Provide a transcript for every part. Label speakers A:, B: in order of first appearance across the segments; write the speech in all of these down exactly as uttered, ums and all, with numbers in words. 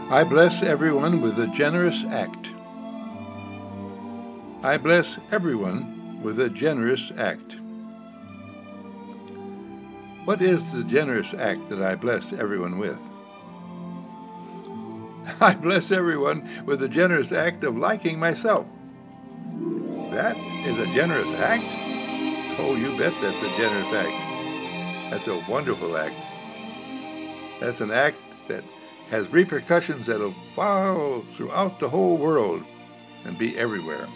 A: I bless everyone with a generous act. I bless everyone with a generous act. What is the generous act that I bless everyone with? I bless everyone with the generous act of liking myself. That is a generous act? Oh, you bet that's a generous act. That's a wonderful act. That's an act that has repercussions that'll follow throughout the whole world and be everywhere.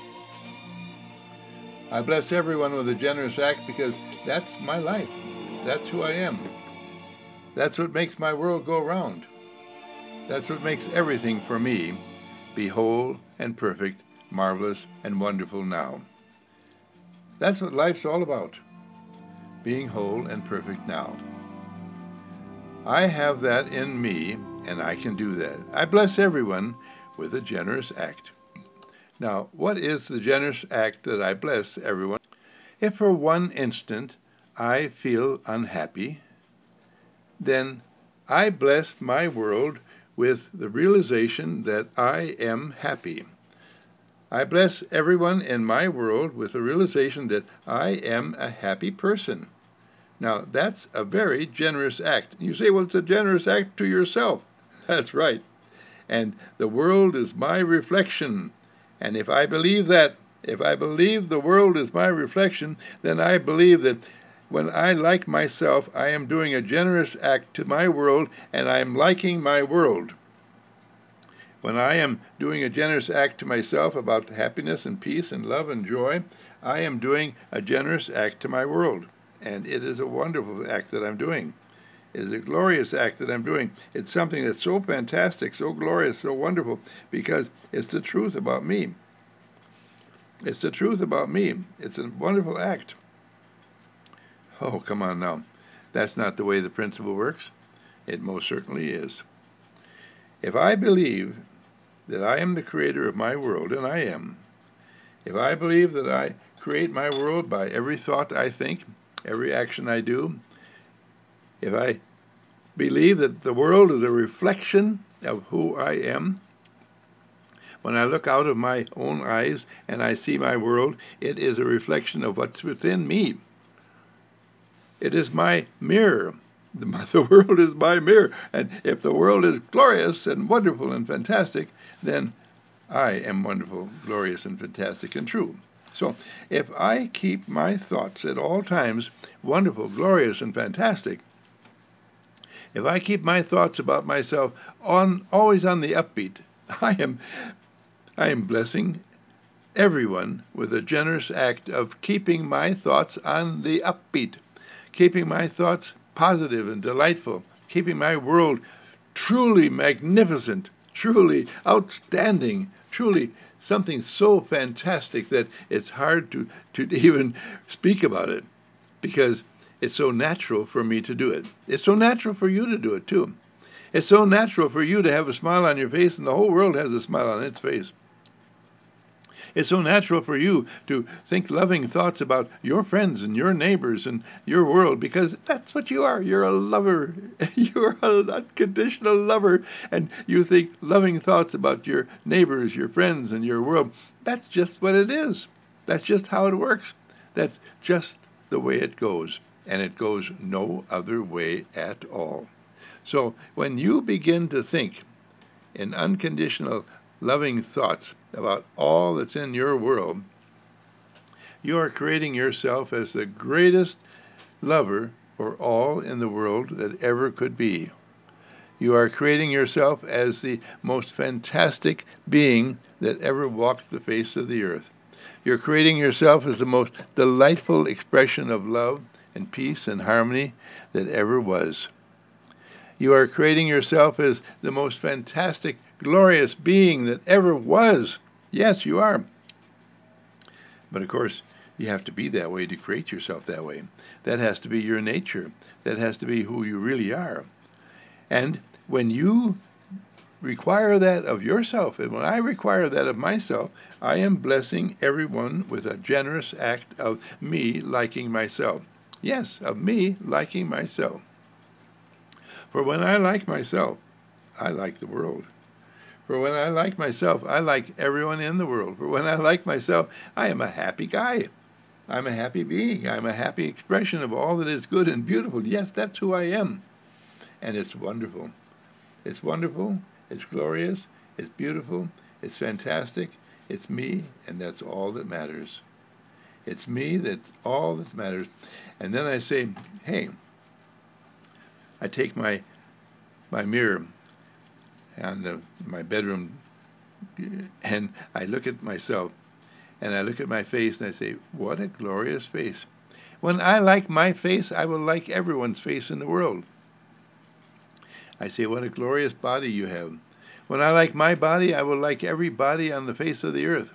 A: I bless everyone with a generous act because that's my life. That's who I am. That's what makes my world go round. That's what makes everything for me be whole and perfect, marvelous and wonderful now. That's what life's all about, being whole and perfect now. I have that in me, and I can do that. I bless everyone with a generous act. Now, what is the generous act that I bless everyone? If for one instant I feel unhappy, then I bless my world with the realization that I am happy. I bless everyone in my world with the realization that I am a happy person. Now, that's a very generous act. You say, well, it's a generous act to yourself. That's right. And the world is my reflection. And if I believe that, if I believe the world is my reflection, then I believe that when I like myself, I am doing a generous act to my world, and I am liking my world. When I am doing a generous act to myself about happiness and peace and love and joy, I am doing a generous act to my world. And it is a wonderful act that I'm doing. It is a glorious act that I'm doing. It's something that's so fantastic, so glorious, so wonderful, because it's the truth about me. It's the truth about me. It's a wonderful act. Oh, come on now. That's not the way the principle works. It most certainly is. If I believe that I am the creator of my world, and I am, if I believe that I create my world by every thought I think, every action I do, if I believe that the world is a reflection of who I am, when I look out of my own eyes and I see my world, it is a reflection of what's within me. It is my mirror. The, the world is my mirror. And if the world is glorious and wonderful and fantastic, then I am wonderful, glorious, and fantastic and true. So if I keep my thoughts at all times wonderful, glorious, and fantastic, if I keep my thoughts about myself on always on the upbeat, I am I am blessing everyone with a generous act of keeping my thoughts on the upbeat, keeping my thoughts positive and delightful, keeping my world truly magnificent, truly outstanding, truly something so fantastic that it's hard to, to even speak about it because it's so natural for me to do it. It's so natural for you to do it, too. It's so natural for you to have a smile on your face, and the whole world has a smile on its face. It's so natural for you to think loving thoughts about your friends and your neighbors and your world because that's what you are. You're a lover. You're an unconditional lover. And you think loving thoughts about your neighbors, your friends, and your world. That's just what it is. That's just how it works. That's just the way it goes. And it goes no other way at all. So when you begin to think in unconditional loving thoughts about all that's in your world, you are creating yourself as the greatest lover for all in the world that ever could be. You are creating yourself as the most fantastic being that ever walked the face of the earth. You're creating yourself as the most delightful expression of love and peace and harmony that ever was. You are creating yourself as the most fantastic, glorious being that ever was. Yes, you are. But of course, you have to be that way to create yourself that way. That has to be your nature. That has to be who you really are. And when you require that of yourself, and when I require that of myself, I am blessing everyone with a generous act of me liking myself. Yes, of me liking myself. For when I like myself, I like the world. For when I like myself, I like everyone in the world. For when I like myself, I am a happy guy. I'm a happy being. I'm a happy expression of all that is good and beautiful. Yes, that's who I am. And it's wonderful. It's wonderful. It's glorious. It's beautiful. It's fantastic. It's me, and that's all that matters. It's me, that's all that matters. And then I say, hey, I take my my mirror on the, my bedroom, and I look at myself, and I look at my face, and I say, what a glorious face. When I like my face, I will like everyone's face in the world. I say, what a glorious body you have. When I like my body, I will like every body on the face of the earth.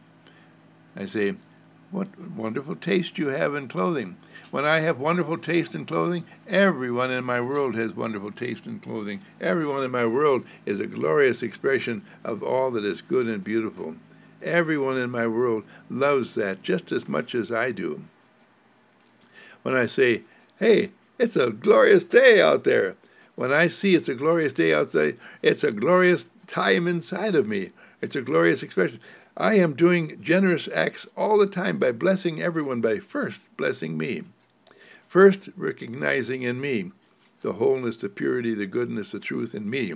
A: I say, what wonderful taste you have in clothing. When I have wonderful taste in clothing, everyone in my world has wonderful taste in clothing. Everyone in my world is a glorious expression of all that is good and beautiful. Everyone in my world loves that just as much as I do. When I say, hey, it's a glorious day out there. When I see it's a glorious day outside, it's a glorious time inside of me. It's a glorious expression. I am doing generous acts all the time by blessing everyone, by first blessing me. First recognizing in me the wholeness, the purity, the goodness, the truth in me.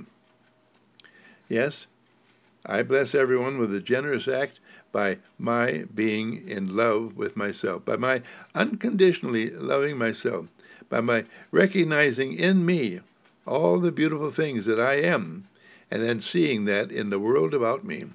A: Yes, I bless everyone with a generous act by my being in love with myself, by my unconditionally loving myself, by my recognizing in me all the beautiful things that I am, and then seeing that in the world about me.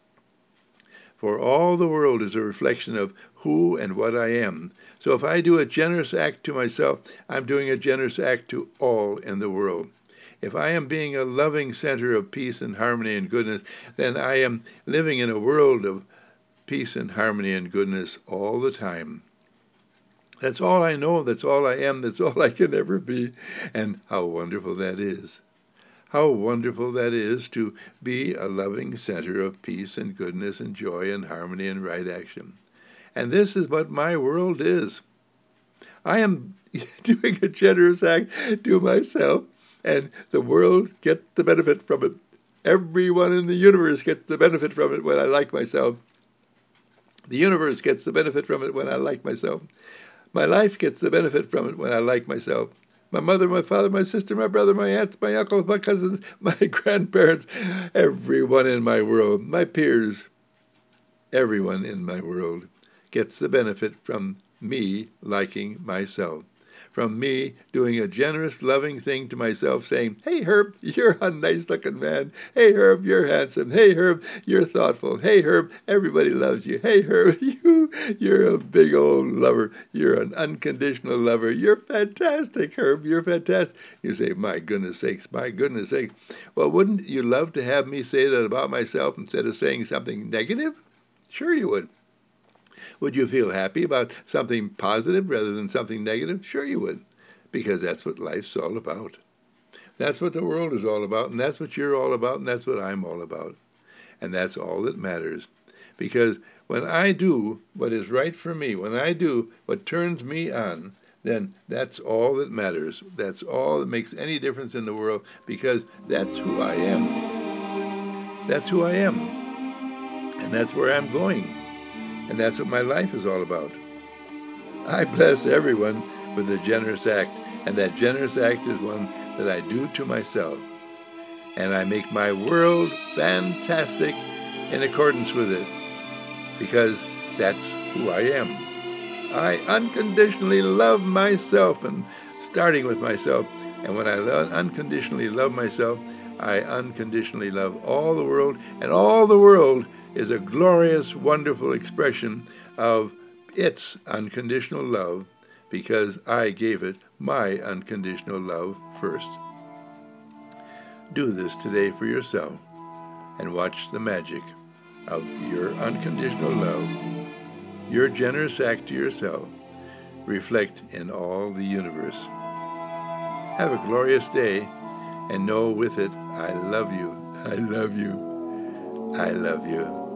A: For all the world is a reflection of who and what I am. So if I do a generous act to myself, I'm doing a generous act to all in the world. If I am being a loving center of peace and harmony and goodness, then I am living in a world of peace and harmony and goodness all the time. That's all I know, that's all I am, that's all I can ever be. And how wonderful that is. How wonderful that is to be a loving center of peace and goodness and joy and harmony and right action. And this is what my world is. I am doing a generous act to myself, and the world gets the benefit from it. Everyone in the universe gets the benefit from it when I like myself. The universe gets the benefit from it when I like myself. My life gets the benefit from it when I like myself. My mother, my father, my sister, my brother, my aunts, my uncles, my cousins, my grandparents, everyone in my world, my peers, everyone in my world gets the benefit from me liking myself, from me doing a generous, loving thing to myself, saying, hey, Herb, you're a nice-looking man. Hey, Herb, you're handsome. Hey, Herb, you're thoughtful. Hey, Herb, everybody loves you. Hey, Herb, you, you're a big old lover. You're an unconditional lover. You're fantastic, Herb. You're fantastic. You say, my goodness sakes, my goodness sakes. Well, wouldn't you love to have me say that about myself instead of saying something negative? Sure you would. Would you feel happy about something positive rather than something negative? Sure you would, because that's what life's all about. That's what the world is all about, and that's what you're all about, and that's what I'm all about. And that's all that matters. Because when I do what is right for me, when I do what turns me on, then that's all that matters. That's all that makes any difference in the world, because that's who I am. That's who I am. And that's where I'm going. And that's what my life is all about. I bless everyone with a generous act, and that generous act is one that I do to myself. And I make my world fantastic in accordance with it, because that's who I am. I unconditionally love myself, and starting with myself. And when I lo- unconditionally love myself, I unconditionally love all the world, and all the world is a glorious, wonderful expression of its unconditional love, because I gave it my unconditional love first. Do this today for yourself, and watch the magic of your unconditional love, your generous act to yourself, reflect in all the universe. Have a glorious day, and know with it, I love you, I love you, I love you.